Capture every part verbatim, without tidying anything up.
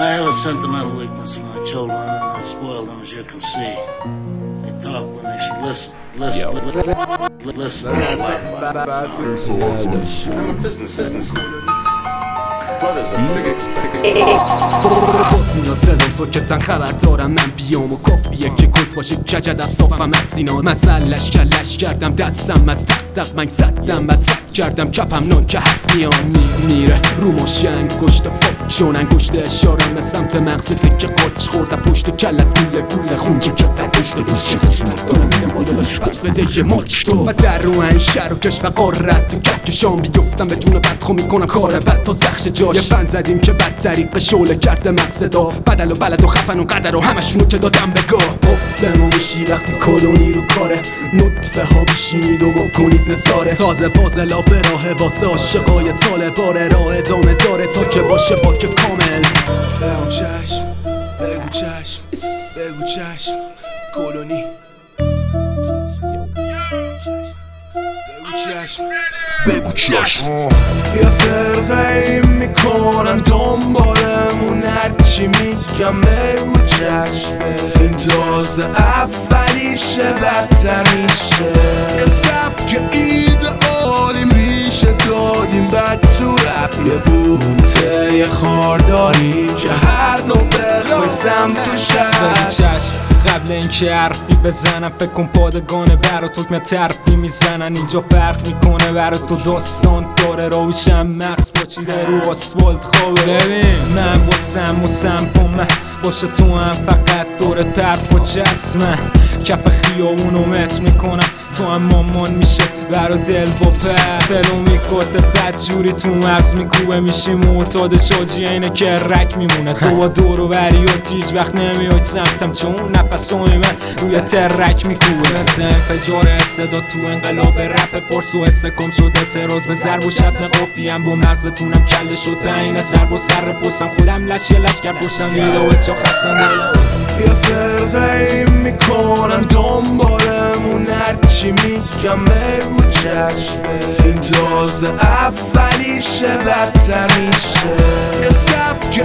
I have a sentimental weakness for my children, and I spoil them, as you can see. They talk when they should listen. Listen. Li- listen. Listen. I'm a business, business. Blood is a big expectation. باز میاد زدم ساکتن خبر دارم من بیام و کافیه که کت باشه کجدم صافم از سینات مسلش کلش کردم دستم از تق تق منگ زدم از رد کردم کپم نان که حرف میان می میره رو ماشه انگشت فاک چون انگشت اشارم از سمت مغز تکه قاچ خورده پشت کلت گوله گوله خون که کتر پشت دوشی خشمت دارم میدم بادلاش پس بده یه ماچ تو و در رو این شهر و کشف قارت کهکشان بیفتم به جون بدخو میکنم کار بد تا زخش جاش یه فن زدیم که بد طریق به شعله کرده مقصدا بدل و بلد و خفن و قدر و همشونو که دادم بگاه افلمو میشی وقتی کلونی رو کاره نطفه ها بیشینید و بکنید نظاره تازه فاضلا به راه واسه عاشقای طالباره راه ادامه داره تا که باشه باک کامل بگو چشم بگو چشم بگو چشم کلونی بگو چشم یه فرقه ای میکنن دنبالمون هرچی میگم بگو چشم این تازه اولیشه بدتر میشه یه سبک ایدئالی میشه دادیم بعد تو رپ یه بوته یه خارداری که هر نوع بخوای سمت تو شد قبل اینکه حرفی بزنم فکر کن پادگانه برا تو ترفی میزنن اینجا فرق میکنه برا تو داستان داره روشم مغز پاچیده رو آسفالت خوابه ببین من واسم واسم پامه باشه تو هم فقط دورت پرف و چسمه کپ خیابونو متر میکنم تو هم مامان میشه برا دل و پر دلو میکته بد جوری تو مغز میکوبه میشی معتاد شاجی اینه که رک میمونه تو با دور و بری و تیج وقت نمیاید سمتم چون نفسای من روی ترک میکوبه مثل انفجار استعداد تو انقلاب رپ پرس و استکام شده تراز به ضرب و شتم قافیم با مغزتونم کله شده اینه سر با سر پستم خودم لش یه لشگر پشتم ویداو چا خستم یه فرقه ای میکنن دنبالمون هرچی میگم بگو چشم این تازه اولیشه بدتر میشه یه سبک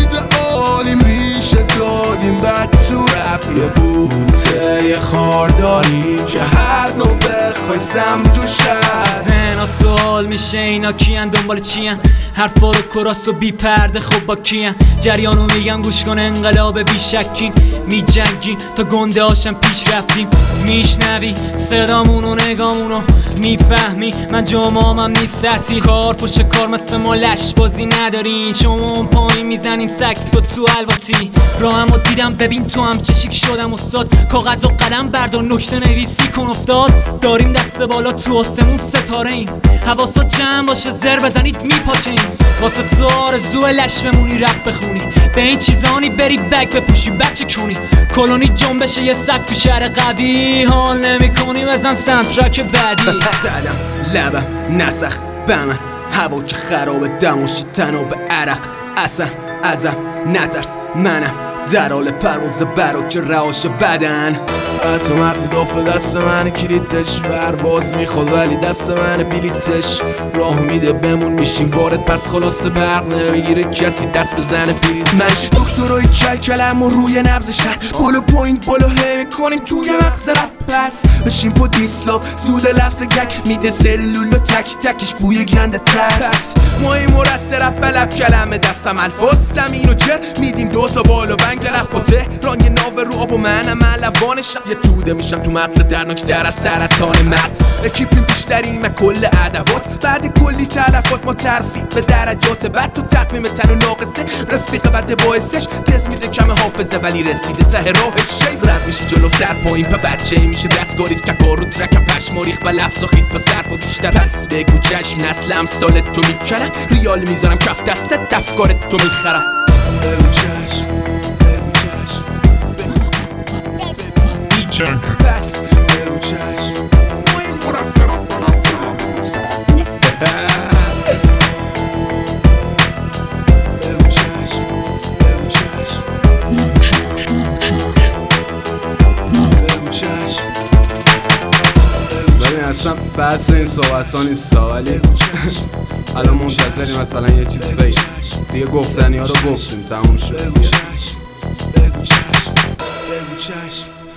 ایدئالی میشه دادیم بعد تو رپ یه بوته یه خارداری که هر نوع بخوای سمت تو شد زنا سوال میشه اینا کیان دنبال چیان حرفا رو کراس و بی پرده خب با کیان جریانو میگم گوش کن انقلاب بی شکین می جنگی تا گنده هاشم پیش رفتیم میشنوی صدامونو نگامونو میفهمی من جامعامم نیست سطحی کار پشت کار مثل ما لش بازی ندارین شما اون پایین میزنین سگ تو تو الواتی راهمو دیدم ببین تو هم چه شیک شدم استاد کاغذ و قلم بردار نکته نویسی کن افتاد داریم دست بالا تو آسمون ستاره ایم حواسا جمع باشه زر بزنید میپاچین واسه تو آرزو لش بمونی رپ بخونی به این چیزانی بری بگ بپوشی بچه کنی کلونی جنبشه یه سگ تو شهر قوی حال نمی کنی بزن سنترک بعدی زدم لبم نسخ بمن هوا که خرابه دماشی تنها به عرق اصلا ازم نترس منم در حال پرواز برا که رهاش بدن تو مغز داخل دست من کلیدش برواز میخواد ولی دست من بلیتش راه میده بمون میشیم وارد پس خلاصه برق نمیگیره کسی دست بزنه پریز منش دکترای کل کلم و روی نبض شهر بالا پوینت بالا هی میکنیم توی مغز رپ پس بشیم پا دیسلاف زود لفظ گک میده سلول به تک تکش بوی گنده ترس ما این مرسه رپ بلب کلمه دستم الفاظ زمین و جر میدیم دو تا بالا بنگ رفت با تهران یه ناوه رو آب و منم علوانشم یه توده میشم تو مغز درناک در از سرطان مت اکیپیم بیشتریم از کل ادوات بعد کلی تلفات ما ترفیع به درجات بعد تو تقویم تن و ناقصه رفیق بعد باعثش تز میده کم حافظه ولی رسیده ته راهش شیب رد میشه جلو در پایین پا بچه میشه دستگاریت که کار رو ترکم پشماریخ و لفظ و خیط با ظرف و بیشتر پس بگو چشم نسلم سالت تو میکنم ریال میذارم کف دستت دفکارت تو میخرم بگو چشم بگو چشم بیچن پس بگو چشم ما این مرسه رو بگو چشم بگو چشم بگو چشم ببین اصلا بحث این صحبت ها نیست ولی الان منتظری مثلا یه چیز بگی دیگه گفتنی ها رو گفتیم تموم شد. بگو چشم بگو چشم بگو چشم